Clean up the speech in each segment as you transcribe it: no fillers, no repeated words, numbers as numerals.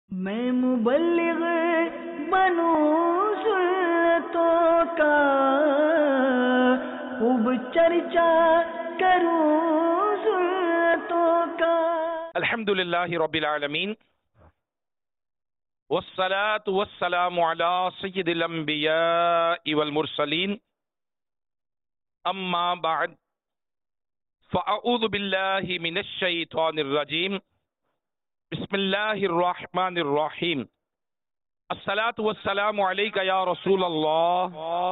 میں مبلغ بنوں سنتوں کا، خوب چرچا کروں سنتوں کا۔ الحمدللہ رب العالمین، والصلاة والسلام على سید الانبیاء والمرسلین، اما بعد فاعوذ باللہ من الشیطان الرجیم، بسم اللہ الرحمن الرحیم۔ الصلاة والسلام علیک یا رسول اللہ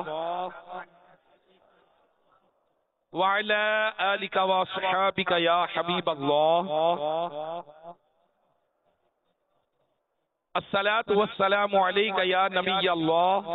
وعلی آلک واصحابک یا حبیب اللہ۔ الصلاة والسلام علیک یا نبی اللہ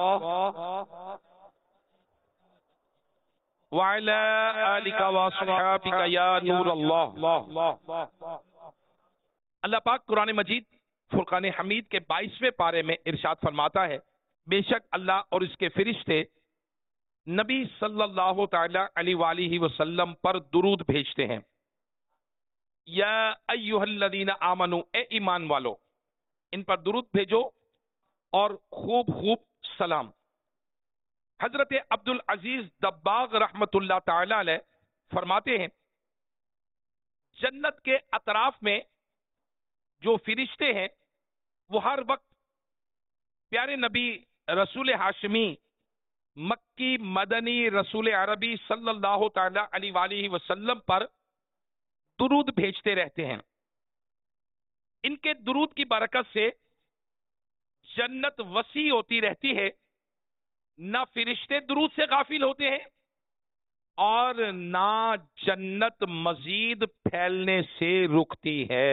وعلی آلک واصحابک یا نور اللہ۔ اللہ پاک قرآن مجید فرقان حمید کے 22ویں پارے میں ارشاد فرماتا ہے، بے شک اللہ اور اس کے فرشتے نبی صلی اللہ تعالی علیہ وآلہ وسلم پر درود بھیجتے ہیں۔ یا ایہا الذین آمنو، اے ایمان والو، ان پر درود بھیجو اور خوب خوب سلام۔ حضرت عبدالعزیز دباغ رحمت اللہ تعالی علیہ فرماتے ہیں، جنت کے اطراف میں جو فرشتے ہیں وہ ہر وقت پیارے نبی رسول ہاشمی مکی مدنی رسول عربی صلی اللہ تعالی علیہ وآلہ وسلم پر درود بھیجتے رہتے ہیں۔ ان کے درود کی برکت سے جنت وسیع ہوتی رہتی ہے، نہ فرشتے درود سے غافل ہوتے ہیں اور نہ جنت مزید پھیلنے سے رکتی ہے۔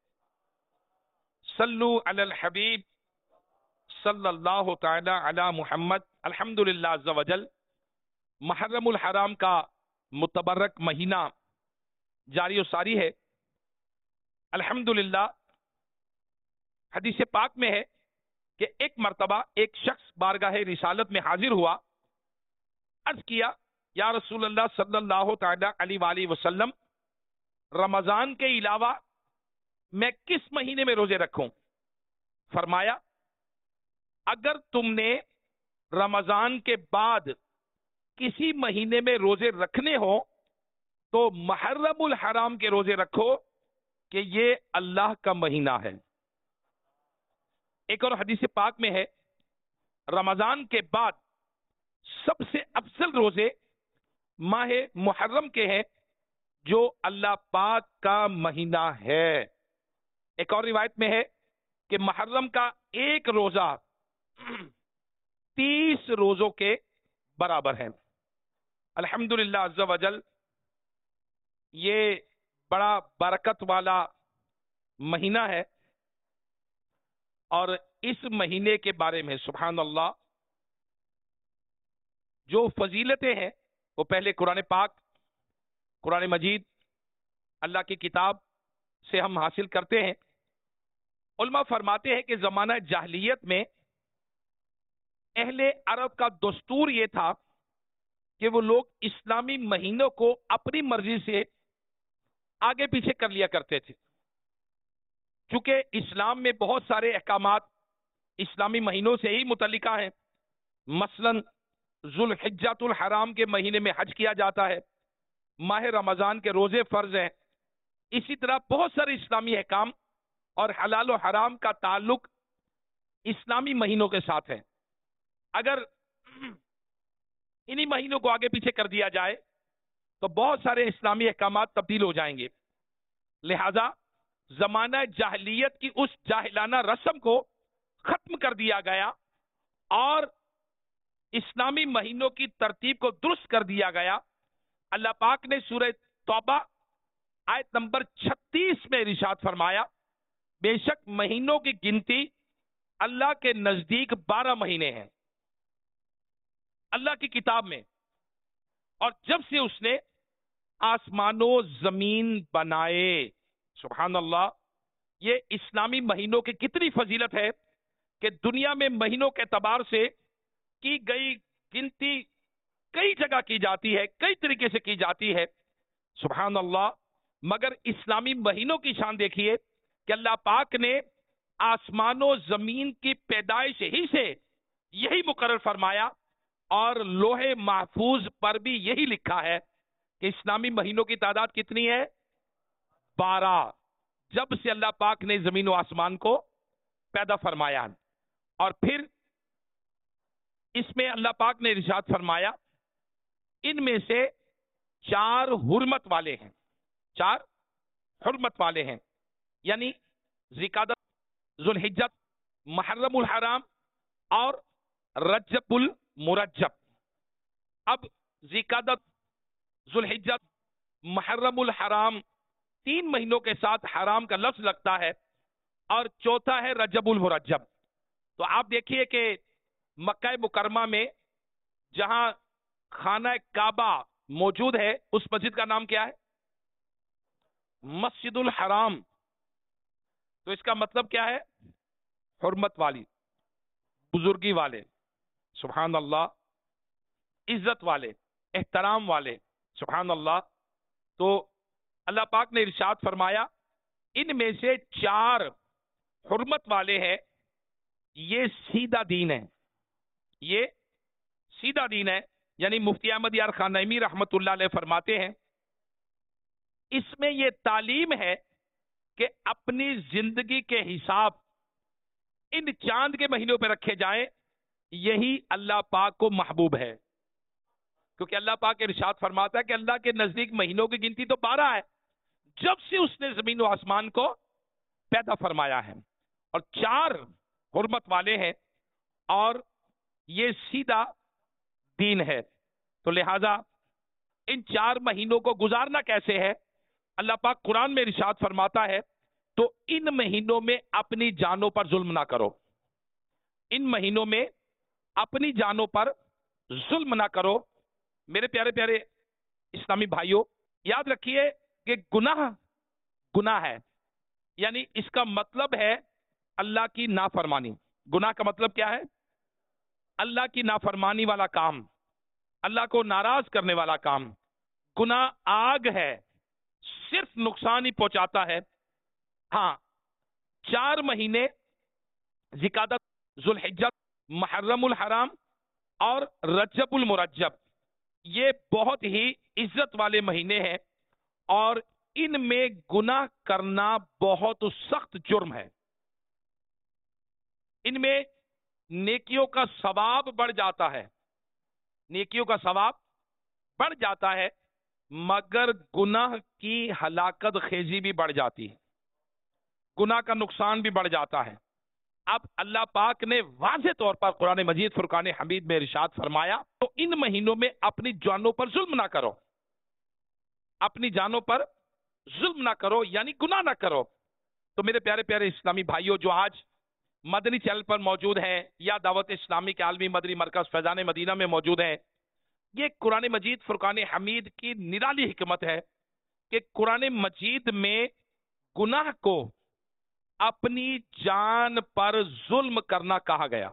صلو علی الحبیب صلی اللہ تعالی علی محمد۔ الحمدللہ عز و جل، محرم الحرام کا متبرک مہینہ جاری و ساری ہے۔ الحمدللہ حدیث پاک میں ہے کہ ایک مرتبہ ایک شخص بارگاہ رسالت میں حاضر ہوا، عرض کیا، یا رسول اللہ صلی اللہ تعالی علیہ وآلہ وسلم، رمضان کے علاوہ میں کس مہینے میں روزے رکھوں؟ فرمایا، اگر تم نے رمضان کے بعد کسی مہینے میں روزے رکھنے ہو تو محرم الحرام کے روزے رکھو کہ یہ اللہ کا مہینہ ہے۔ ایک اور حدیث پاک میں ہے، رمضان کے بعد سب سے افضل روزے ماہ محرم کے ہیں جو اللہ پاک کا مہینہ ہے۔ ایک اور روایت میں ہے کہ محرم کا ایک روزہ 30 روزوں کے برابر ہے۔ الحمدللہ عز و جل، یہ بڑا برکت والا مہینہ ہے، اور اس مہینے کے بارے میں سبحان اللہ جو فضیلتیں ہیں وہ پہلے قرآن پاک، قرآن مجید، اللہ کی کتاب سے ہم حاصل کرتے ہیں۔ علماء فرماتے ہیں کہ زمانہ جاہلیت میں اہل عرب کا دستور یہ تھا کہ وہ لوگ اسلامی مہینوں کو اپنی مرضی سے آگے پیچھے کر لیا کرتے تھے، چونکہ اسلام میں بہت سارے احکامات اسلامی مہینوں سے ہی متعلقہ ہیں۔ مثلا ذوالحجۃ الحرام کے مہینے میں حج کیا جاتا ہے، ماہ رمضان کے روزے فرض ہیں، اسی طرح بہت سارے اسلامی احکام اور حلال و حرام کا تعلق اسلامی مہینوں کے ساتھ ہے۔ اگر انہی مہینوں کو آگے پیچھے کر دیا جائے تو بہت سارے اسلامی احکامات تبدیل ہو جائیں گے، لہذا زمانہ جاہلیت کی اس جاہلانہ رسم کو ختم کر دیا گیا اور اسلامی مہینوں کی ترتیب کو درست کر دیا گیا۔ اللہ پاک نے سورہ توبہ آیت نمبر 36 میں ارشاد فرمایا، بے شک مہینوں کی گنتی اللہ کے نزدیک 12 مہینے ہیں اللہ کی کتاب میں، اور جب سے اس نے آسمان و زمین بنائے۔ سبحان اللہ، یہ اسلامی مہینوں کی کتنی فضیلت ہے کہ دنیا میں مہینوں کے اعتبار سے کی گئی گنتی کئی جگہ کی جاتی ہے، کئی طریقے سے کی جاتی ہے، سبحان اللہ، مگر اسلامی مہینوں کی شان دیکھیے کہ اللہ پاک نے आसमानों जमीन की पैदाइश ही से यही मुकर्रर फरमाया, और लोहे महफूज पर भी यही लिखा है कि इस्लामी महीनों की तादाद कितनी है? 12, जब से अल्लाह पाक ने जमीन व आसमान को पैदा फरमाया। और फिर इसमें अल्लाह पाक ने इरशाद फरमाया, इनमें से 4 हुर्मत वाले हैं, 4 हुर्मत वाले हैं, यानी ज़िकादत, ज़ुल्हिज्जत, मुहर्रमुल हराम और रजबुल मुरज्जब। अब ज़िकादत, ज़ुल्हिज्जत, मुहर्रमुल हराम 3 महीनों के साथ हराम का लफ्ज लगता है, और चौथा है रजबुल मुरज्जब। तो आप देखिए कि मक्का मुकरमा में जहां खाना काबा मौजूद है, उस मस्जिद का नाम क्या है? मस्जिदुल हराम। तो इसका मतलब क्या है? हुर्मत वाली, बुजुर्गी वाले, सुभान अल्लाह, इज्जत वाले, एहतराम वाले, सुभान अल्लाह। तो अल्लाह पाक ने इरशाद फरमाया, इनमें से 4 हुर्मत वाले हैं, ये सीधा दीन है, ये सीधा दीन है। यानी मुफ्ती अहमद यार खान नईमी रहमतुल्लाह अलैह फरमाते हैं, इसमें यह तालीम है कि अपनी जिंदगी के हिसाब इन चांद के महीनों पर रखे जाएं, यही अल्लाह पाक को महबूब है। क्योंकि अल्लाह पाक इरशाद फरमाता है कि अल्लाह के नजदीक महीनों की गिनती तो 12 है, जब से उसने जमीन व आसमान को पैदा फरमाया है, और 4 हुर्मत वाले हैं, और ये सीधा दीन है। तो लिहाजा इन 4 महीनों को गुजारना कैसे है? अल्लाह पाक कुरान में इरशाद फरमाता है, तो इन महीनों में अपनी जानों पर जुल्म ना करो, इन महीनों में अपनी जानों पर जुल्म ना करो। मेरे प्यारे प्यारे इस्लामी भाइयों, याद रखिए कि गुनाह गुनाह है, यानी इसका मतलब है अल्लाह की नाफरमानी। गुनाह का मतलब क्या है? अल्लाह की नाफरमानी वाला काम, अल्लाह को नाराज करने वाला काम। गुनाह आग है, सिर्फ नुकसान ही पहुंचाता है। हाँ, 4 महीने ज़िकादत, ज़ुल्हिज्जत, मुहर्रमुल हराम और रजबुल मुरज्जब, ये बहुत ही इज्जत वाले महीने हैं, और इनमें गुनाह करना बहुत सख्त जुर्म है। इनमें नेकियों का सवाब बढ़ जाता है, नेकियों का सवाब बढ़ जाता है, मगर गुनाह की हलाकत खेजी भी बढ़ जाती है, गुनाह का नुकसान भी बढ़ जाता है। अब अल्लाह पाक ने वाज़ेह तौर पर कुरान मजीद फुरकान हमीद में इरशाद फरमाया, तो इन महीनों में अपनी जानों पर जुल्म ना करो, अपनी जानों पर जुल्म ना करो, यानी गुनाह ना करो। तो मेरे प्यारे प्यारे इस्लामी भाइयों, जो आज मदनी चैनल पर मौजूद हैं या दावत इस्लामी के आलमी मदनी मरकज फैजान मदीना में मौजूद हैं, ये कुरान मजीद फुरकान हमीद की निराली हिकमत है कि कुरान मजीद में गुनाह को अपनी जान पर जुल्म करना कहा गया।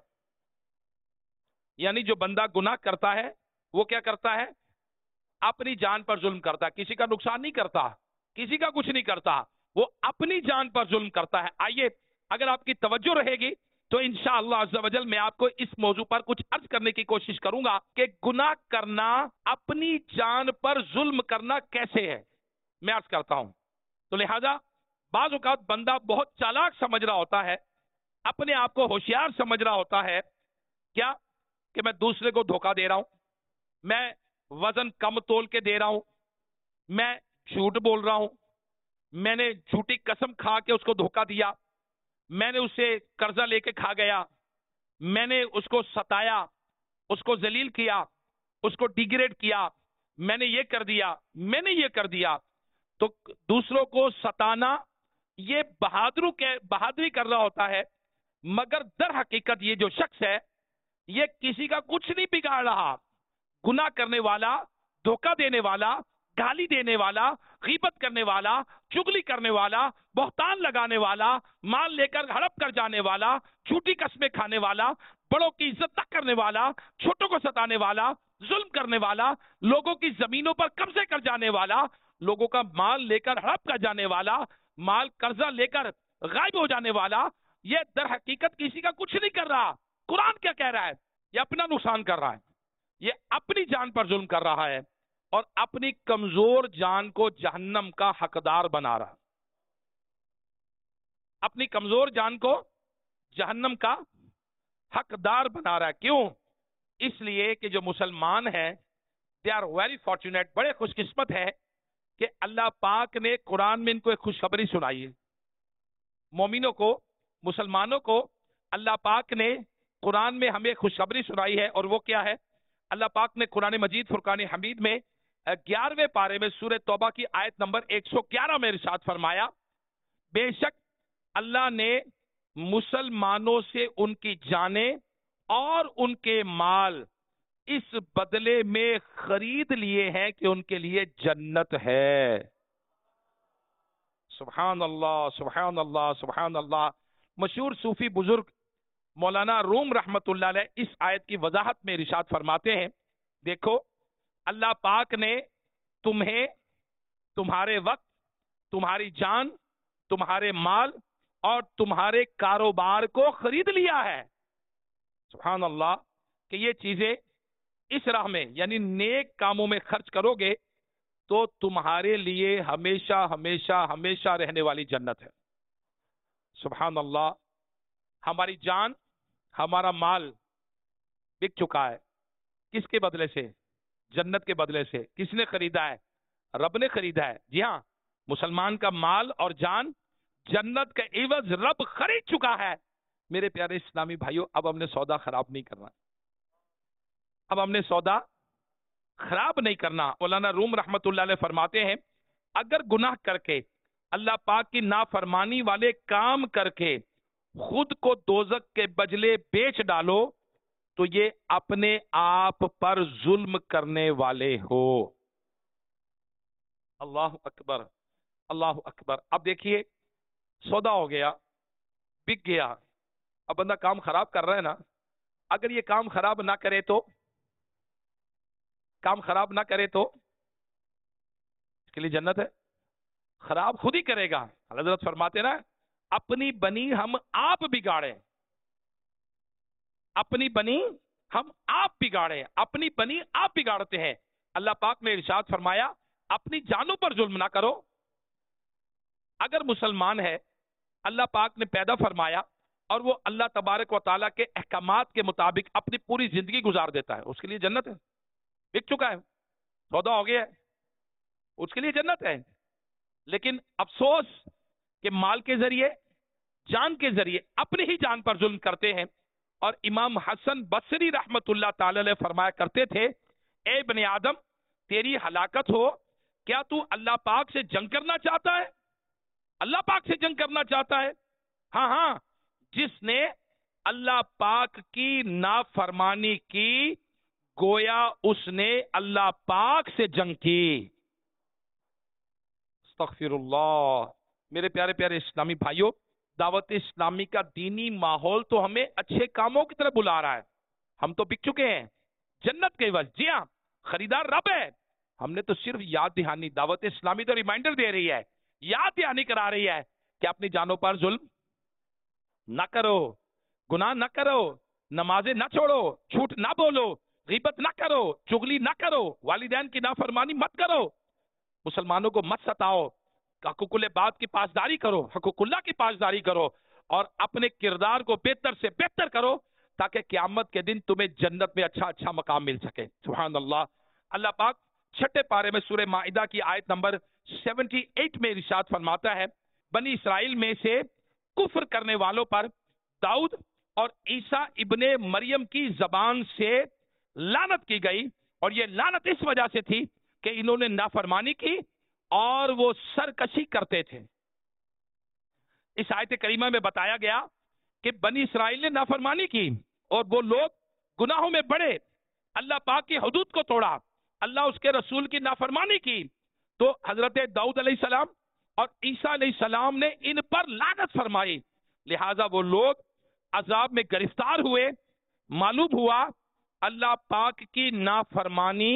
यानी जो बंदा गुनाह करता है वो क्या करता है? अपनी जान पर जुल्म करता है, किसी का नुकसान नहीं करता, किसी का कुछ नहीं करता, वो अपनी जान पर जुल्म करता है। आइए, अगर आपकी तवज्जो रहेगी तो इंशाअल्लाह अज़्ज़ा वजल मैं आपको इस मौजू पर कुछ अर्ज करने की कोशिश करूंगा कि गुनाह करना, अपनी जान पर जुल्म करना कैसे है, मैं अर्ज करता हूं। तो लिहाजा बाज़ औक़ात बंदा बहुत चालाक समझ रहा होता है, अपने आप को होशियार समझ रहा होता है, क्या कि मैं दूसरे को धोखा दे रहा हूं, मैं वजन कम तोल के दे रहा हूं, मैं झूठ बोल रहा हूं, मैंने झूठी कसम खा के उसको धोखा दिया, मैंने उससे कर्जा लेके खा गया, मैंने उसको सताया, उसको जलील किया, उसको डिग्रेड किया, मैंने ये कर दिया, मैंने ये कर दिया। तो दूसरों को सताना ये बहादुरी कर रहा होता है, मगर दर हकीकत ये जो शख्स है ये किसी का कुछ नहीं बिगाड़ रहा। गुनाह करने वाला, धोखा देने वाला, गाली देने वाला, गीबत करने वाला, चुगली करने वाला, बहतान लगाने वाला, माल लेकर हड़प कर जाने वाला, झूठी कस्में खाने वाला, बड़ों की इज्जत न करने वाला, छोटों को सताने वाला, जुल्म करने वाला, लोगों की जमीनों पर कब्जे कर जाने वाला, लोगों का माल लेकर हड़प कर जाने वाला, माल कर्जा लेकर गायब हो जाने वाला, یہ در حقیقت کسی کا کچھ نہیں کر رہا. قرآن کیا کہہ رہا ہے؟ یہ اپنا نقصان کر رہا ہے، یہ اپنی جان پر ظلم کر رہا ہے اور اپنی کمزور جان کو جہنم کا حقدار بنا رہا ہے. اپنی کمزور جان کو جہنم کا حقدار بنا رہا ہے. کیوں؟ اس لیے کہ جو مسلمان ہیں they are very fortunate، بڑے خوش قسمت ہے کہ اللہ پاک نے قرآن میں ان کو ایک خوشخبری سنائی ہے. مومنوں کو، مسلمانوں کو اللہ پاک نے قرآن میں ہمیں خوشخبری سنائی ہے، اور وہ کیا ہے؟ اللہ پاک نے قرآن مجید فرقان حمید میں 11ویں پارے میں سورہ توبہ کی آیت نمبر 111 میں ارشاد فرمایا، بے شک اللہ نے مسلمانوں سے ان کی جانیں اور ان کے مال اس بدلے میں خرید لیے ہیں کہ ان کے لیے جنت ہے. سبحان اللہ، سبحان اللہ، سبحان اللہ. مشہور صوفی بزرگ مولانا روم رحمت اللہ علیہ اس آیت کی وضاحت میں ارشاد فرماتے ہیں، دیکھو اللہ پاک نے تمہیں تمہارے وقت، تمہاری جان، تمہارے مال اور تمہارے کاروبار کو خرید لیا ہے. سبحان اللہ، کہ یہ چیزیں اس راہ میں یعنی نیک کاموں میں خرچ کرو گے تو تمہارے لیے ہمیشہ ہمیشہ ہمیشہ رہنے والی جنت ہے. سبحان اللہ. ہماری جان، ہمارا مال بک چکا ہے. کس کے بدلے سے؟ جنت کے بدلے سے. کس نے خریدا ہے؟ رب نے خریدا ہے. جی ہاں، مسلمان کا مال اور جان جنت کا عوض رب خرید چکا ہے. میرے پیارے اسلامی بھائیوں، اب ہم نے سودا خراب نہیں کرنا. اب ہم نے سودا خراب نہیں کرنا. مولانا روم رحمت اللہ علیہ فرماتے ہیں، اگر گناہ کر کے، اللہ پاک کی نافرمانی والے کام کر کے خود کو دوزخ کے بجلے بیچ ڈالو تو یہ اپنے آپ پر ظلم کرنے والے ہو. اللہ اکبر، اللہ اکبر. اب دیکھیے، سودا ہو گیا، بک گیا. اب بندہ کام خراب کر رہا ہے نا، اگر یہ کام خراب نہ کرے تو، کام خراب نہ کرے تو اس کے لیے جنت ہے. خراب خود ہی کرے گا. حضرت فرماتے نا، اپنی بنی ہم آپ بگاڑے، اپنی بنی ہم آپ بگاڑے، اپنی بنی آپ بگاڑتے ہیں. اللہ پاک نے ارشاد فرمایا، اپنی جانوں پر ظلم نہ کرو. اگر مسلمان ہے، اللہ پاک نے پیدا فرمایا اور وہ اللہ تبارک و تعالیٰ کے احکامات کے مطابق اپنی پوری زندگی گزار دیتا ہے، اس کے لیے جنت ہے. بک چکا ہے، سودا ہو گیا ہے، اس کے لیے جنت ہے. لیکن افسوس کہ مال کے ذریعے، جان کے ذریعے اپنی ہی جان پر ظلم کرتے ہیں. اور امام حسن بصری رحمت اللہ تعالی علیہ فرمایا کرتے تھے، اے ابن آدم، تیری ہلاکت ہو، کیا تو اللہ پاک سے جنگ کرنا چاہتا ہے؟ اللہ پاک سے جنگ کرنا چاہتا ہے؟ ہاں ہاں، جس نے اللہ پاک کی نافرمانی کی، گویا اس نے اللہ پاک سے جنگ کی. استغفر اللہ. میرے پیارے پیارے اسلامی بھائیوں، دعوت اسلامی کا دینی ماحول تو ہمیں اچھے کاموں کی طرف بلا رہا ہے. ہم تو بک چکے ہیں جنت کے عوض. جی ہاں، خریدار رب ہے. ہم نے تو صرف یاد دہانی، دعوت اسلامی تو ریمائنڈر دے رہی ہے، یاد دہانی کرا رہی ہے کہ اپنی جانوں پر ظلم نہ کرو، گناہ نہ کرو، نمازیں نہ چھوڑو، جھوٹ نہ بولو، غیبت نہ کرو، چغلی نہ کرو، والدین کی نافرمانی مت کرو، مسلمانوں کو مت ستاؤ، حقوق العباد کی پاسداری کرو، حقوق اللہ کی پاسداری کرو، اور اپنے کردار کو بہتر سے بہتر کرو تاکہ قیامت کے دن تمہیں جنت میں اچھا اچھا مقام مل سکے. سبحان اللہ. اللہ پاک 6 پارے میں سورہ مائدہ کی آیت نمبر 78 میں ارشاد فرماتا ہے، بنی اسرائیل میں سے کفر کرنے والوں پر داؤد اور عیسیٰ ابن مریم کی زبان سے لعنت کی گئی، اور یہ لعنت اس وجہ سے تھی کہ انہوں نے نافرمانی کی اور وہ سرکشی کرتے تھے. اس آیت کریمہ میں بتایا گیا کہ بنی اسرائیل نے نافرمانی کی اور وہ لوگ گناہوں میں بڑھے، اللہ پاک کی حدود کو توڑا، اللہ اس کے رسول کی نافرمانی کی، تو حضرت داؤد علیہ السلام اور عیسیٰ علیہ السلام نے ان پر لعنت فرمائی. لہٰذا وہ لوگ عذاب میں گرفتار ہوئے. معلوم ہوا اللہ پاک کی نافرمانی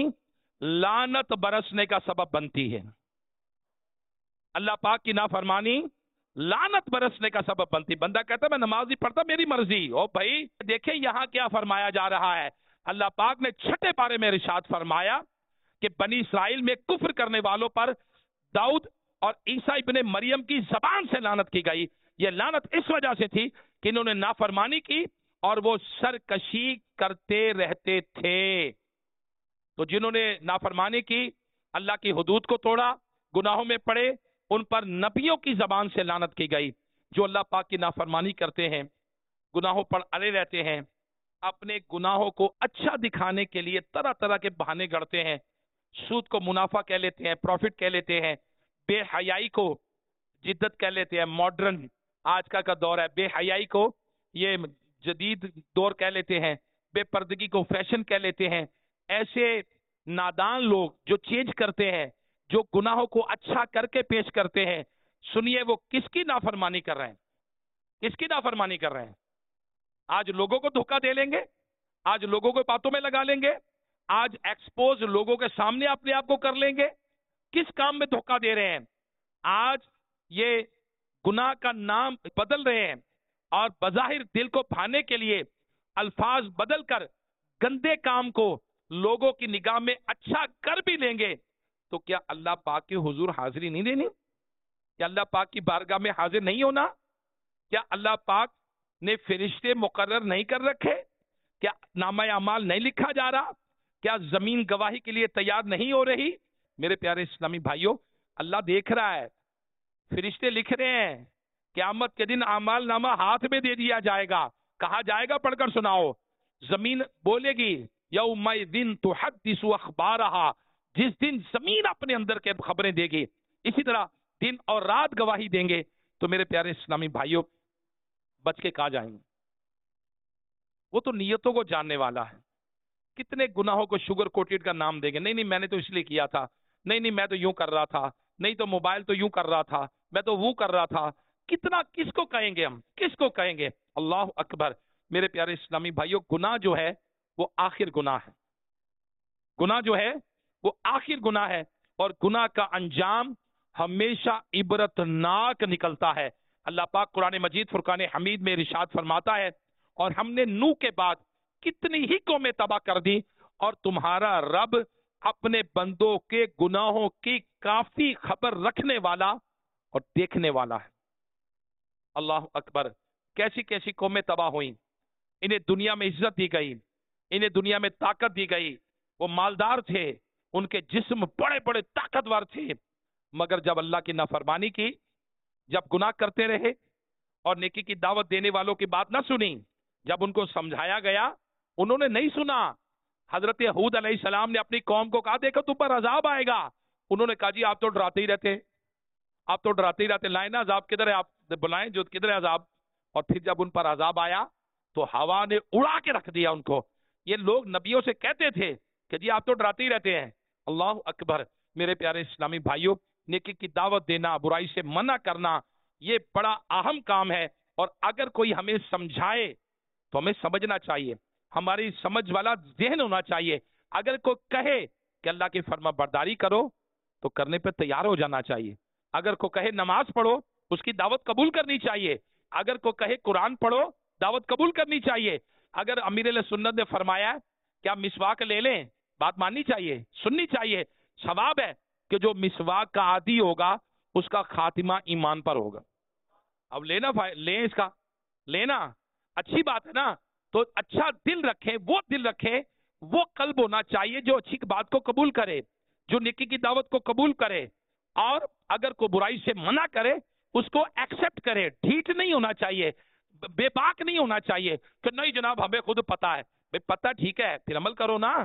لعنت برسنے کا سبب بنتی ہے. اللہ پاک کی نافرمانی लानत बरसने का सबब बनती। बंदा कहता मैं नमाज नहीं पढ़ता, मेरी मर्जी। ओ भाई देखें यहाँ क्या फरमाया जा रहा है। अल्लाह पाक ने 6ठे पारे में इरशाद फरमाया कि बनी इसराइल में कुफ्र करने वालों पर दाऊद और ईसा इब्ने मरियम की जबान से लानत की गई। यह लानत इस वजह से थी कि इन्होंने नाफरमानी की और वो सरकशी करते रहते थे। तो जिन्होंने नाफरमानी की, अल्लाह की हुदूद को तोड़ा, गुनाहों में पड़े, उन पर नबियों की जबान से लानत की गई। जो अल्लाह पाक की नाफरमानी करते हैं, गुनाहों पर अड़े रहते हैं, अपने गुनाहों को अच्छा दिखाने के लिए तरह तरह के बहाने गढ़ते हैं। सूद को मुनाफा कह लेते हैं, प्रॉफिट कह लेते हैं। बेहयाई को जिद्दत कह लेते हैं, मॉडर्न आज का दौर है। बेहयाई को ये जदीद दौर कह लेते हैं। बेपर्दगी को फैशन कह लेते हैं। ऐसे नादान लोग जो चेंज करते हैं, जो गुनाहों को अच्छा करके पेश करते हैं, सुनिए वो किसकी नाफरमानी कर रहे हैं, किसकी नाफरमानी कर रहे हैं। आज लोगों को धोखा दे लेंगे, आज लोगों को बातों में लगा लेंगे, आज एक्सपोज लोगों के सामने अपने आप को कर लेंगे। किस काम में धोखा दे रहे हैं? आज ये गुनाह का नाम बदल रहे हैं और बज़ाहिर दिल को भाने के लिए अल्फाज बदल कर गंदे काम को लोगों की निगाह में अच्छा कर भी लेंगे। तो क्या अल्लाह पाक के हुजूर हाजिरी नहीं देनी? क्या अल्लाह पाक की बारगाह में हाजिर नहीं होना? क्या अल्लाह पाक ने फरिश्ते मुकर्रर नहीं कर रखे? क्या नामा अमाल नहीं लिखा जा रहा? क्या जमीन गवाही के लिए तैयार नहीं हो रही? मेरे प्यारे इस्लामी भाइयों, अल्लाह देख रहा है, फरिश्ते लिख रहे हैं। क़यामत के दिन अमाल नामा हाथ में दे दिया जाएगा। कहा जाएगा, पढ़कर सुनाओ। जमीन बोलेगी यौमइदिन तुहद्दिसु अखबारहा, जिस दिन जमीन अपने अंदर के खबरें देगी। इसी तरह दिन और रात गवाही देंगे। तो मेरे प्यारे इस्लामी भाइयों, बच के कहा जाएंगे। वो तो नियतों को जानने वाला है। कितने गुनाहों को शुगर कोटेड का नाम देंगे। नहीं नहीं मैंने तो इसलिए किया था, नहीं नहीं मैं तो यूं कर रहा था, नहीं तो मोबाइल तो यूं कर रहा था, मैं तो वो कर रहा था। कितना किसको कहेंगे हम, किसको कहेंगे? अल्लाह अकबर। मेरे प्यारे इस्लामी भाइयों, गुनाह जो है वो आखिर गुनाह है। गुनाह जो है वो आखिर गुनाह है और गुनाह का अंजाम हमेशा इबरतनाक निकलता है। अल्लाह पाक कुरान मजीद फुरकान हमीद में इरशाद फरमाता है, और हमने नूह के बाद कितनी ही कौमें तबाह कर दी, और तुम्हारा रब अपने बंदों के गुनाहों की काफी खबर रखने वाला और देखने वाला है। अल्लाह अकबर। कैसी कैसी कौमें तबाह हुई, इन्हें दुनिया में इज्जत दी गई, इन्हें दुनिया में ताकत दी गई। वो मालदार थे, उनके जिस्म बड़े बड़े ताकतवर थे, मगर जब अल्लाह की नाफरमानी की, जब गुनाह करते रहे और नेकी की दावत देने वालों की बात ना सुनी, जब उनको समझाया गया उन्होंने नहीं सुना। हजरत हूद अलैहिस्सलाम ने अपनी कौम को कहा, देखो तुम पर अजाब आएगा। उन्होंने कहा, जी आप तो डराते ही रहते, आप तो डराते ही रहते, लाए ना अजाब, किधर है आप बुलाएं, जो किधर है अजाब। और फिर जब उन पर अजाब आया तो हवा ने उड़ा के रख दिया उनको। ये लोग नबियों से कहते थे कि जी आप तो डराते ही रहते हैं। अल्लाह अकबर। मेरे प्यारे इस्लामी भाइयों, नेकी की दावत देना, बुराई से मना करना, ये बड़ा अहम काम है। और अगर कोई हमें समझाए तो हमें समझना चाहिए, हमारी समझ वाला जहन होना चाहिए। अगर कोई कहे कि अल्लाह की फर्मा बरदारी करो तो करने पर तैयार हो जाना चाहिए। अगर कोई कहे नमाज पढ़ो, उसकी दावत कबूल करनी चाहिए। अगर कोई कहे कुरान पढ़ो, दावत कबूल करनी चाहिए। अगर अमीर सुन्नत ने फरमाया क्या मिसवाक ले लें, बात माननी चाहिए, सुननी चाहिए। सवाब है कि जो मिसवाक का आदी होगा उसका खातिमा ईमान पर होगा। अब लेना लें, इसका लेना अच्छी बात है ना। तो अच्छा दिल रखें, वो दिल रखें, वो कल्ब होना चाहिए जो अच्छी बात को कबूल करे, जो नेकी की दावत को कबूल करे, और अगर कोई बुराई से मना करे उसको एक्सेप्ट करे। ढीठ नहीं होना चाहिए, बेबाक नहीं होना चाहिए कि नहीं जनाब हमें खुद पता है। भाई पता ठीक है, फिर अमल करो ना।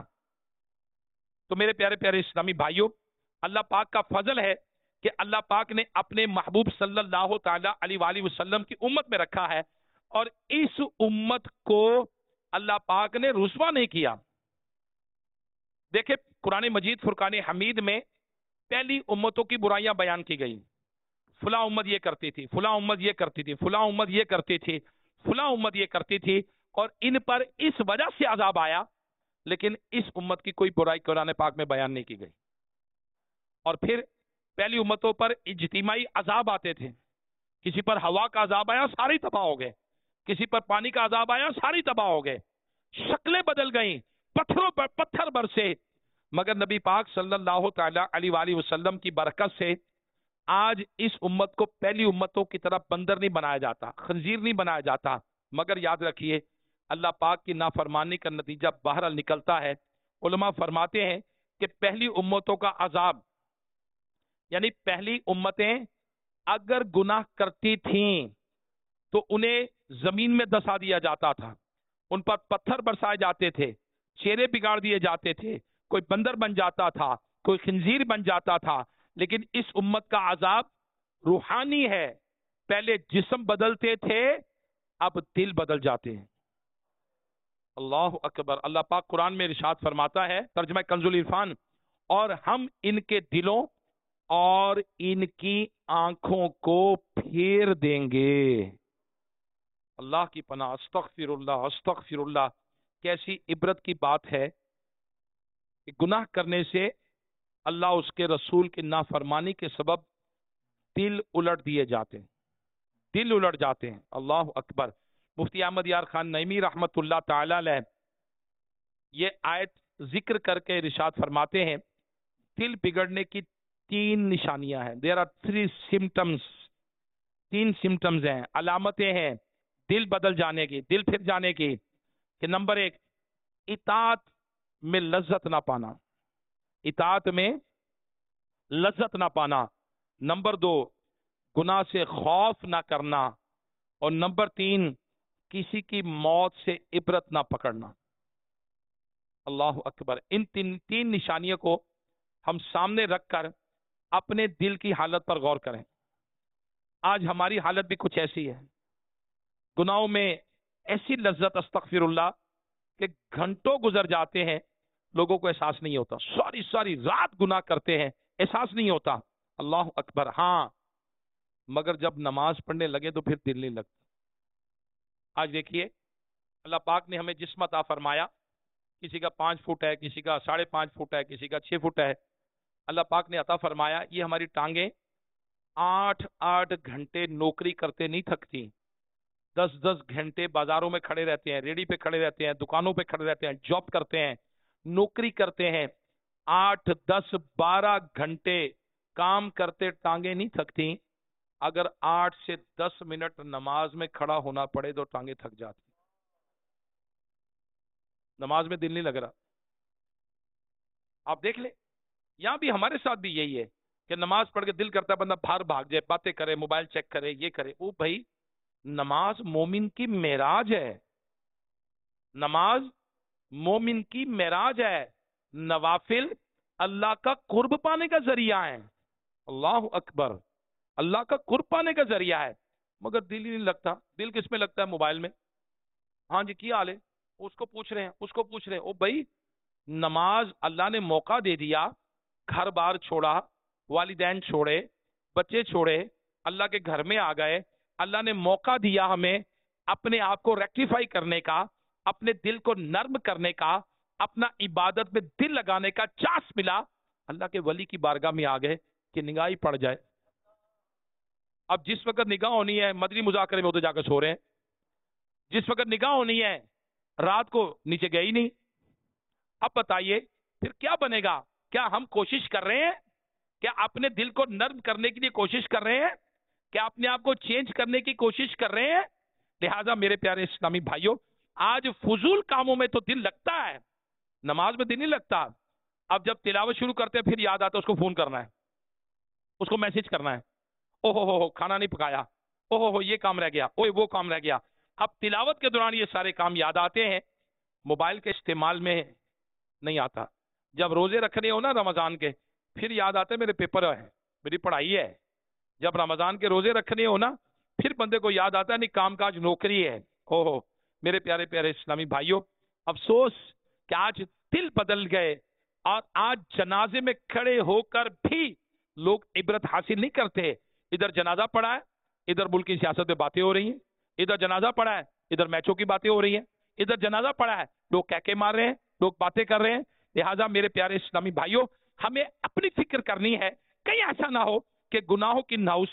तो मेरे प्यारे प्यारे इस्लामी भाइयों, अल्लाह पाक का फजल है कि अल्लाह पाक ने अपने महबूब सल्लल्लाहु ताला अलैहि वसल्लम की उम्मत में रखा है, और इस उम्मत को अल्लाह पाक ने रुस्वा नहीं किया। देखे कुरान मजीद फुरकान हमीद में पहली उम्मतों की बुराइयां बयान की गई। फुला उम्मत ये करती थी, फुला उम्मत ये करती थी, फुला उम्मत ये करती थी, फुला उम्मत ये करती थी, और इन पर इस वजह से अजाब आया। लेकिन इस उम्मत की कोई बुराई कुरान पाक में बयान नहीं की गई। और फिर पहली उम्मतों पर इज्तिमाई अजाब आते थे, किसी पर हवा का अजाब आया, सारे तबाह हो गए। किसी पर पानी का अजाब आया, सारी तबाह हो गए। शक्लें बदल गई, पत्थरों पर पत्थर बरसे। मगर नबी पाक सल्लल्लाहु तआला अलैहि वसल्लम की बरकत से आज इस उम्मत को पहली उम्मतों की तरह बंदर नहीं बनाया जाता, खंजीर नहीं बनाया जाता। मगर याद रखिए, अल्लाह पाक की नाफरमानी का नतीजा बहरहाल निकलता है। उलमा फरमाते हैं कि पहली उम्मतों का अजाब, यानी पहली उम्मतें अगर गुनाह करती थीं तो उन्हें जमीन में दसा दिया जाता था, उन पर पत्थर बरसाए जाते थे, चेहरे बिगाड़ दिए जाते थे, कोई बंदर बन जाता था, कोई खंजीर बन जाता था। लेकिन इस उम्मत का अजाब रूहानी है। पहले जिस्म बदलते थे, अब दिल बदल जाते हैं। अल्लाह अकबर। अल्लाह पाक कुरान में इरशाद फरमाता है, तर्जुमा कंजुल इरफान, और हम इनके दिलों और इनकी आंखों को फेर देंगे। अल्लाह की पनाह, अस्तगफिरुल्लाह अस्तगफिरुल्लाह। कैसी इबरत की बात है कि गुनाह करने से अल्लाह उसके रसूल की नाफरमानी के सबब दिल उलट दिए जाते हैं, दिल उलट जाते हैं। अल्लाह अकबर। मुफ्ती अहमद यार खान नईमी रहमतुल्लाह ताला अलैह ये आयत जिक्र करके इरशाद फरमाते हैं, दिल बिगड़ने की तीन निशानियां हैं। देयर आर थ्री सिम्टम्स, तीन सिम्टम्स हैं, अलामतें हैं दिल बदल जाने की, दिल फिर जाने की। कि नंबर एक, इताअत में लज्जत ना पाना, इताअत में लज्जत ना पाना। नंबर दो, गुनाह से खौफ ना करना। और नंबर तीन, किसी की मौत से इबरत ना पकड़ना। अल्लाह अकबर। इन तीन निशानियों को हम सामने रखकर अपने दिल की हालत पर गौर करें। आज हमारी हालत भी कुछ ऐसी है, गुनाहों में ऐसी लज्जत, अस्तगफिरुल्लाह, कि घंटों गुजर जाते हैं, लोगों को एहसास नहीं होता। सारी सारी रात गुनाह करते हैं, एहसास नहीं होता। अल्लाह अकबर। हाँ, मगर जब नमाज पढ़ने लगे तो फिर दिल नहीं लगता। आज देखिए, अल्लाह पाक ने हमें जिस्म अता फरमाया, किसी का 5 फुट है, किसी का 5.5 फुट है, किसी का 6 फुट है। अल्लाह पाक ने अता फरमाया, ये हमारी टांगे 8-8 घंटे नौकरी करते नहीं थकती, 10-10 घंटे बाजारों में खड़े रहते हैं, रेडी पे खड़े रहते हैं, दुकानों पे खड़े रहते हैं, जॉब करते हैं, नौकरी करते हैं। 8-10-12 घंटे काम करते टांगे नहीं थकती। अगर 8 से 10 मिनट नमाज में खड़ा होना पड़े तो टांगे थक जाती। नमाज में दिल नहीं लग रहा। आप देख ले, यहां भी हमारे साथ भी यही है कि नमाज पढ़ के दिल करता है बंदा बाहर भाग जाए, बातें करे, मोबाइल चेक करे, ये करे। ओ भाई, नमाज मोमिन की मेराज है, नमाज मोमिन की मेराज है। नवाफिल अल्लाह का कुर्ब पाने का जरिया है। अल्लाह अकबर। अल्लाह का कुर्ब पाने का जरिया है। मगर दिल ही नहीं लगता। दिल किस में लगता है? मोबाइल में। हाँ जी, क्या हाल है, उसको पूछ रहे हैं, उसको पूछ रहे हैं। ओ भाई, नमाज अल्लाह ने मौका दे दिया, घर बार छोड़ा, वालिदैन छोड़े, बच्चे छोड़े, अल्लाह के घर में आ गए। अल्लाह ने मौका दिया हमें अपने आप को रेक्टिफाई करने का, अपने दिल को नर्म करने का, अपना इबादत में दिल लगाने का चांस मिला। अल्लाह के वली की बारगाह में आ गए कि निगाह ही पड़ जाए। अब जिस वक्त निगाह होनी है, मदनी मुजाकरे में उधर जाकर सो रहे हैं। जिस वक्त निगाह होनी है, रात को नीचे गए ही नहीं। अब बताइए फिर क्या बनेगा? क्या हम कोशिश कर रहे हैं? क्या अपने दिल को नर्म करने के लिए कोशिश कर रहे हैं? क्या अपने आप को चेंज करने की कोशिश कर रहे हैं? लिहाजा मेरे प्यारे इस्लामी भाइयों, आज फजूल कामों में तो दिल लगता है, नमाज में दिल नहीं लगता। अब जब तिलावत शुरू करते हैं फिर याद आता है उसको फोन करना है, उसको मैसेज करना है, ओहो हो खाना नहीं पकाया, ओहो हो ये काम रह गया, ओए वो काम रह गया। अब तिलावत के दौरान ये सारे काम याद आते हैं, मोबाइल के इस्तेमाल में नहीं आता। जब रोजे रखने हो ना रमजान के, फिर याद आते मेरे पेपर है, मेरी पढ़ाई है। जब रमजान के रोजे रखने हो ना, फिर बंदे को याद आता है नहीं काम काज नौकरी है। ओहो मेरे प्यारे प्यारे इस्लामी भाइयों, अफसोस कि आज दिल बदल गए और आज जनाजे में खड़े होकर भी लोग इबरत हासिल नहीं करते। इधर जनाजा पड़ा है, इधर मुल्क की सियासत में बातें हो रही हैं, इधर जनाजा पड़ा है, इधर मैचों की बातें हो रही हैं, इधर जनाजा पड़ा है, लोग कहके मार रहे हैं, लोग बातें कर रहे हैं। लिहाजा मेरे प्यारे इस्लामी भाइयों, हमें अपनी फिक्र करनी है, कहीं ऐसा ना हो कि गुनाहों की नाउसत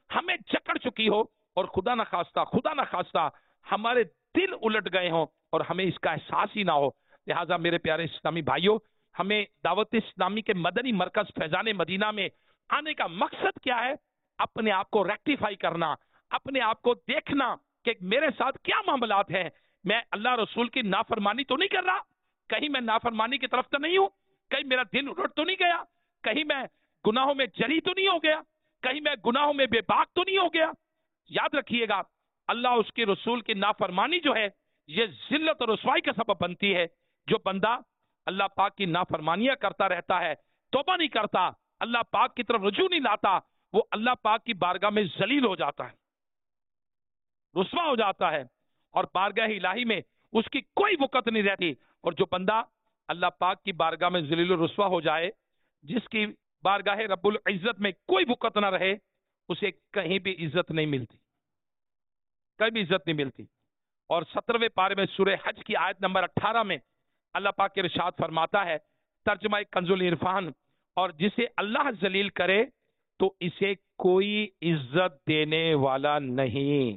ہمیں جکڑ چکی ہو اور خدا نہ خواستہ ہمارے دل الٹ گئے ہوں اور ہمیں اس کا احساس ہی نہ ہو۔ لہٰذا میرے پیارے اسلامی بھائیوں، ہمیں دعوت اسلامی کے مدنی مرکز فیضان مدینہ میں آنے کا مقصد کیا ہے؟ اپنے آپ کو ریکٹیفائی کرنا، اپنے آپ کو دیکھنا کہ میرے ساتھ کیا معاملات ہیں، میں اللہ رسول کی نافرمانی تو نہیں کر رہا، کہیں میں نافرمانی کی طرف تو نہیں ہوں، کہیں میرا دل الٹ تو نہیں گیا، کہیں میں گناہوں میں جری تو نہیں ہو گیا، کہیں میں گناہوں میں بے باک تو نہیں ہو گیا۔ یاد رکھیے گا، اللہ اس کے رسول کی نافرمانی جو ہے یہ ذلت اور رسوائی کا سبب بنتی ہے۔ جو بندہ اللہ پاک کی نافرمانیاں کرتا رہتا ہے، توبہ نہیں کرتا، اللہ پاک کی طرف رجوع نہیں لاتا، وہ اللہ پاک کی بارگاہ میں ذلیل ہو جاتا ہے، رسوا ہو جاتا ہے، اور بارگاہ الہی میں اس کی کوئی وقت نہیں رہتی۔ اور جو بندہ اللہ پاک کی بارگاہ میں ذلیل و رسوا ہو جائے، جس کی بارگاہ رب العزت میں کوئی وقت نہ رہے، اسے کہیں بھی عزت نہیں ملتی، کہیں بھی عزت نہیں ملتی۔ اور 17ویں پارے میں سورہ حج کی آیت نمبر 18 میں اللہ پاک کے ارشاد فرماتا ہے، ترجمہ کنز العرفان، اور جسے اللہ ذلیل کرے تو اسے کوئی عزت دینے والا نہیں۔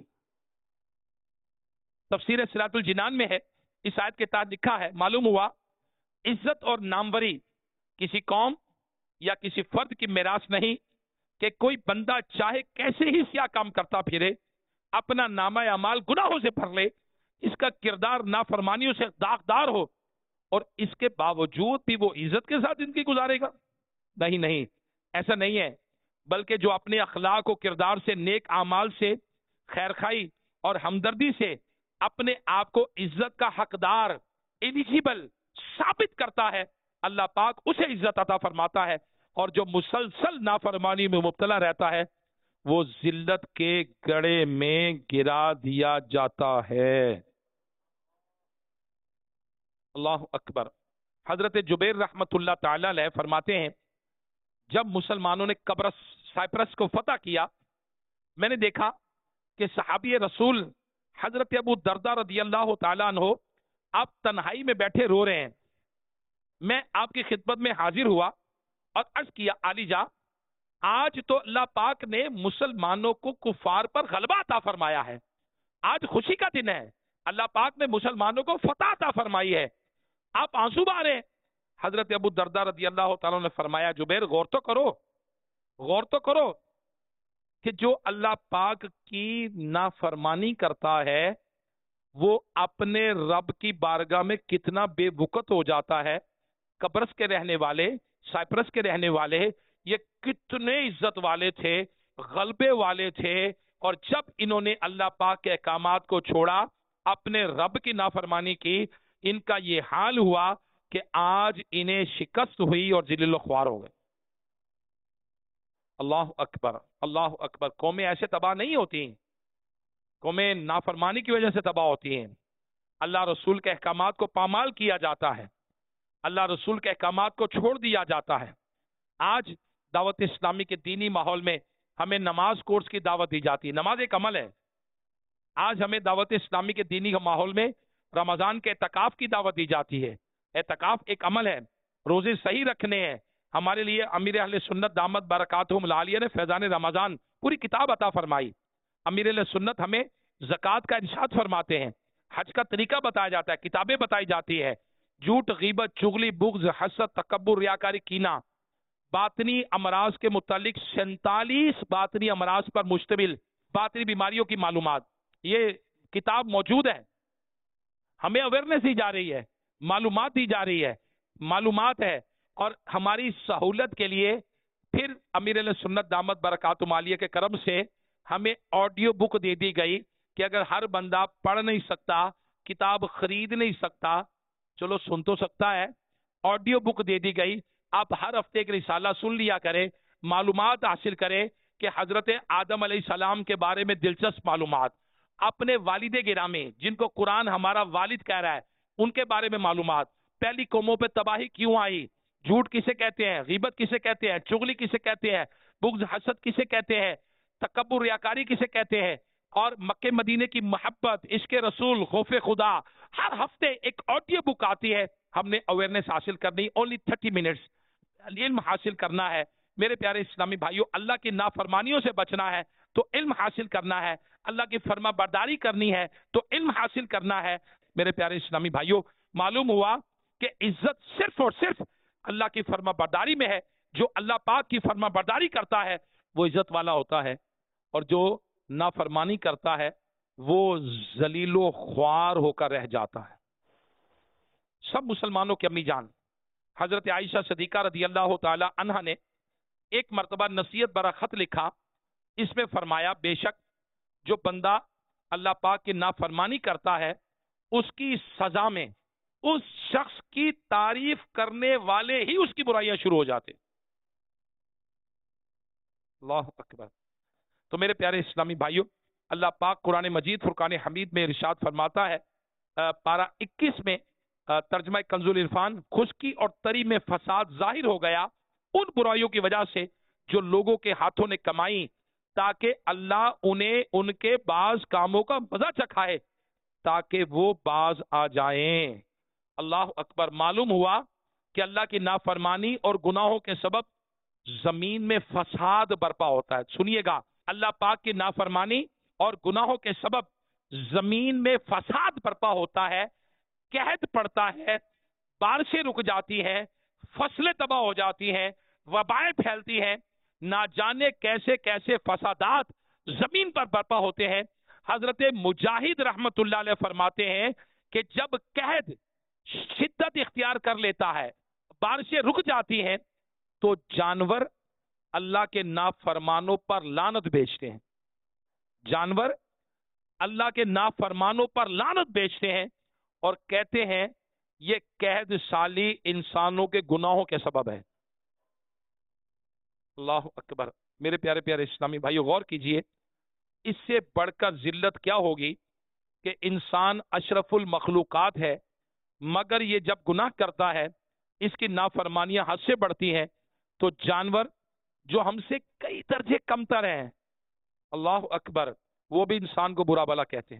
تفسیر صراط الجنان میں ہے، اس آیت کے تحت لکھا ہے، معلوم ہوا عزت اور ناموری کسی قوم یا کسی فرد کی میراث نہیں کہ کوئی بندہ چاہے کیسے ہی سیاہ کام کرتا پھرے، اپنا نامہ اعمال گناہوں سے بھر لے، اس کا کردار نافرمانیوں سے داغدار ہو، اور اس کے باوجود بھی وہ عزت کے ساتھ زندگی گزارے گا۔ نہیں، ایسا نہیں ہے، بلکہ جو اپنے اخلاق و کردار سے، نیک اعمال سے، خیرخواہی اور ہمدردی سے اپنے آپ کو عزت کا حقدار، ایلیجیبل ثابت کرتا ہے، اللہ پاک اسے عزت عطا فرماتا ہے، اور جو مسلسل نافرمانی میں مبتلا رہتا ہے وہ ذلت کے گڑھے میں گرا دیا جاتا ہے۔ اللہ اکبر۔ حضرت جبیر رحمت اللہ تعالی علیہ فرماتے ہیں، جب مسلمانوں نے سائپرس کو فتح کیا، میں نے دیکھا کہ صحابی رسول حضرت ابو دردہ رضی اللہ تعالیٰ عنہ آپ تنہائی میں بیٹھے رو رہے ہیں۔ میں آپ کی خدمت میں حاضر ہوا اور عرض کیا، علی جا، آج تو اللہ پاک نے مسلمانوں کو کفار پر غلبہ عطا فرمایا ہے، آج خوشی کا دن ہے، اللہ پاک نے مسلمانوں کو فتح عطا فرمائی ہے، آپ آنسو بہا رہے ہیں۔ حضرت ابو دردہ رضی اللہ تعالیٰ نے فرمایا، جبیر غور تو کرو کہ جو اللہ پاک کی نافرمانی کرتا ہے وہ اپنے رب کی بارگاہ میں کتنا بے وقت ہو جاتا ہے۔ قبرص کے رہنے والے، سائپرس کے رہنے والے یہ کتنے عزت والے تھے، غلبے والے تھے، اور جب انہوں نے اللہ پاک کے احکامات کو چھوڑا، اپنے رب کی نافرمانی کی، ان کا یہ حال ہوا کہ آج انہیں شکست ہوئی اور ذلیل و خوار ہو گئے۔ اللہ اکبر، اللہ اکبر۔ قومیں ایسے تباہ نہیں ہوتی، قومیں نافرمانی کی وجہ سے تباہ ہوتی ہیں۔ اللہ رسول کے احکامات کو پامال کیا جاتا ہے، اللہ رسول کے احکامات کو چھوڑ دیا جاتا ہے۔ آج دعوت اسلامی کے دینی ماحول میں ہمیں نماز کورس کی دعوت دی جاتی ہے، نماز ایک عمل ہے۔ آج ہمیں دعوت اسلامی کے دینی ماحول میں رمضان کے اعتکاف کی دعوت دی جاتی ہے۔ اعتکاف ایک عمل ہے، روزے صحیح رکھنے ہیں۔ ہمارے لیے امیر اہل سنت دامت برکاتہم العالیہ نے فیضان رمضان پوری کتاب عطا فرمائی۔ امیر اہل سنت ہمیں زکوٰۃ کا ارشاد فرماتے ہیں، حج کا طریقہ بتایا جاتا ہے، کتابیں بتائی جاتی ہے۔ جھوٹ، غیبت، چغلی، بغض، حسد، تکبر، ریاکاری، کینہ، باطنی امراض کے متعلق 47 باطنی امراض پر مشتمل باطنی بیماریوں کی معلومات، یہ کتاب موجود ہے۔ ہمیں اویئرنیس دی جا رہی ہے، معلومات دی جا رہی ہے، معلومات ہے، اور ہماری سہولت کے لیے پھر امیر علیہ سنت دامت برکاتہم العالیہ کے کرم سے ہمیں آڈیو بک دے دی گئی کہ اگر ہر بندہ پڑھ نہیں سکتا، کتاب خرید نہیں سکتا، چلو سن تو سکتا ہے، آڈیو بک دے دی گئی، آپ ہر ہفتے ایک رسالہ سن لیا کریں، معلومات حاصل کریں کہ حضرت آدم علیہ السلام کے بارے میں دلچسپ معلومات، اپنے والد گرامی جن کو قرآن ہمارا والد کہہ رہا ہے ان کے بارے میں معلومات، پہلی قوموں پہ تباہی کیوں آئی، جھوٹ کسے کہتے ہیں، غیبت کسے کہتے ہیں، چغلی کسے کہتے ہیں، بغض حسد کسے کہتے ہیں، تکبر ریاکاری کسے کہتے ہیں، اور مکہ مدینے کی محبت، عشق رسول، خوف خدا، ہر ہفتے ایک آڈیو بک آتی ہے۔ ہم نے اویئرنیس حاصل کرنی، اونلی 30 منٹس علم حاصل کرنا ہے۔ میرے پیارے اسلامی بھائیوں، اللہ کی نافرمانیوں سے بچنا ہے، تو علم حاصل کرنا ہے، اللہ کی فرما برداری کرنی ہے تو علم حاصل کرنا ہے۔ میرے پیارے اسلامی بھائیوں، معلوم ہوا کہ عزت صرف اور صرف اللہ کی فرما برداری میں ہے۔ جو اللہ پاک کی فرما برداری کرتا ہے وہ عزت والا ہوتا ہے، اور جو نافرمانی کرتا ہے وہ ذلیل و خوار ہو کر رہ جاتا ہے۔ سب مسلمانوں کی امی جان حضرت عائشہ صدیقہ رضی اللہ تعالی عنہا نے ایک مرتبہ نصیحت برا خط لکھا، اس میں فرمایا بے شک جو بندہ اللہ پاک کی نافرمانی کرتا ہے اس کی سزا میں اس شخص کی تعریف کرنے والے ہی اس کی برائیاں شروع ہو جاتے۔ اللہ اکبر۔ تو میرے پیارے اسلامی بھائیوں، اللہ پاک قرآن مجید فرقان حمید میں ارشاد فرماتا ہے، پارہ 21 میں ترجمہ کنز العرفان، خشکی اور تری میں فساد ظاہر ہو گیا ان برائیوں کی وجہ سے جو لوگوں کے ہاتھوں نے کمائی، تاکہ اللہ انہیں ان کے بعض کاموں کا مزہ چکھائے تاکہ وہ باز آ جائیں۔ اللہ اکبر۔ معلوم ہوا کہ اللہ کی نافرمانی اور گناہوں کے سبب زمین میں فساد برپا ہوتا ہے۔ سنیے گا، اللہ پاک کی نافرمانی اور گناہوں کے سبب زمین میں فساد برپا ہوتا ہے، قحط پڑتا ہے، بارشیں رک جاتی ہیں، فصلیں تباہ ہو جاتی ہیں، وبائیں پھیلتی ہیں، نہ جانے کیسے کیسے فسادات زمین پر برپا ہوتے ہیں۔ حضرت مجاہد رحمت اللہ علیہ فرماتے ہیں کہ جب قحط شدت اختیار کر لیتا ہے، بارشیں رک جاتی ہیں، تو جانور اللہ کے نافرمانوں پر لعنت بھیجتے ہیں۔ جانور اللہ کے نافرمانوں پر لعنت بھیجتے ہیں اور کہتے ہیں یہ قحط سالی انسانوں کے گناہوں کے سبب ہے۔ اللہ اکبر۔ میرے پیارے پیارے اسلامی بھائیو، غور کیجئے، اس سے بڑھ کر ذلت کیا ہوگی کہ انسان اشرف المخلوقات ہے، مگر یہ جب گناہ کرتا ہے اس کی نافرمانیاں حد سے بڑھتی ہیں، تو جانور جو ہم سے کئی درجے کمتر ہیں، اللہ اکبر، وہ بھی انسان کو برا بھلا کہتے ہیں۔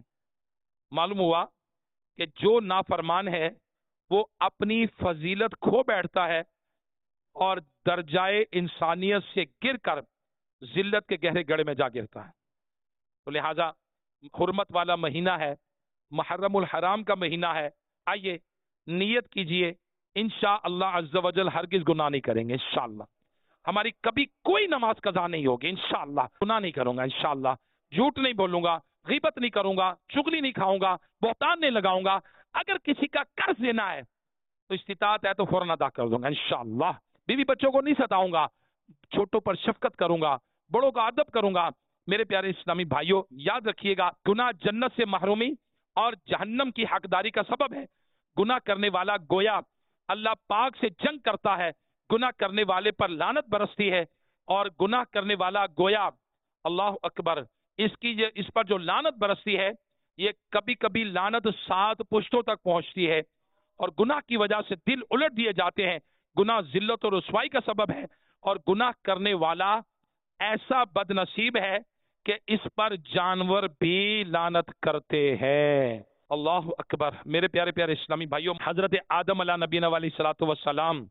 معلوم ہوا کہ جو نافرمان ہے وہ اپنی فضیلت کھو بیٹھتا ہے اور درجائے انسانیت سے گر کر ذلت کے گہرے گڑھے میں جا گرتا ہے۔ تو لہذا حرمت والا مہینہ ہے، محرم الحرام کا مہینہ ہے، آئیے نیت کیجئے انشاءاللہ عز و جل ہرگز گناہ نہیں کریں گے۔ انشاءاللہ ہماری کبھی کوئی نماز قضا نہیں ہوگی، انشاءاللہ گناہ نہیں کروں گا، انشاءاللہ جھوٹ نہیں بولوں گا، غیبت نہیں کروں گا، چغلی نہیں کھاؤں گا، بہتان نہیں لگاؤں گا، اگر کسی کا قرض دینا ہے تو استطاعت ہے تو فوراً ادا کر دوں گا انشاءاللہ، بیوی بچوں کو نہیں ستاؤں گا، چھوٹوں پر شفقت کروں گا، بڑوں کا ادب کروں گا۔ میرے پیارے اسلامی بھائیوں، یاد رکھیے گا، گناہ جنت سے محرومی اور جہنم کی حقداری کا سبب ہے۔ گناہ کرنے والا گویا اللہ پاک سے جنگ کرتا ہے، گناہ کرنے والے پر لعنت برستی ہے، اور گناہ کرنے والا گویا اللہ اکبر اس پر جو لعنت برستی ہے یہ کبھی کبھی لعنت 7 پشتوں تک پہنچتی ہے، اور گناہ کی وجہ سے دل الٹ دیے جاتے ہیں۔ گناہ ذلت اور رسوائی کا سبب ہے، اور گناہ کرنے والا ایسا بد نصیب ہے کہ اس پر جانور بھی لعنت کرتے ہیں۔ اللہ اکبر۔ میرے پیارے پیارے اسلامی بھائیوں، حضرت آدم علیہ نبینا علیہ الصلوۃ والسلام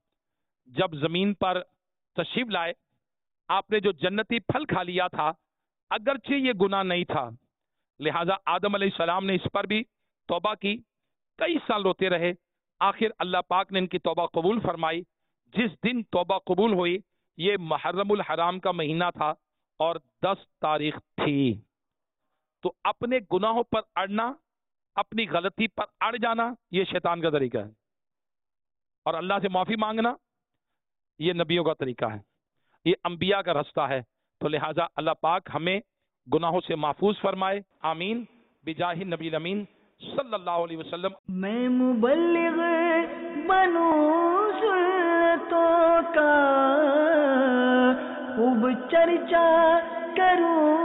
جب زمین پر تشریف لائے، آپ نے جو جنتی پھل کھا لیا تھا، اگرچہ یہ گناہ نہیں تھا، لہذا آدم علیہ السلام نے اس پر بھی توبہ کی، کئی سال روتے رہے، آخر اللہ پاک نے ان کی توبہ قبول فرمائی۔ جس دن توبہ قبول ہوئی یہ محرم الحرام کا مہینہ تھا اور 10 تاریخ تھی۔ تو اپنے گناہوں پر اڑنا، اپنی غلطی پر اڑ جانا، یہ شیطان کا طریقہ ہے، اور اللہ سے معافی مانگنا یہ نبیوں کا طریقہ ہے، یہ انبیاء کا راستہ ہے۔ تو لہٰذا اللہ پاک ہمیں گناہوں سے محفوظ فرمائے، آمین، بجاہ نبی الامین صلی اللہ علیہ وسلم۔ میں مبلغ بنوں سنتوں کا خوب چرچا کروں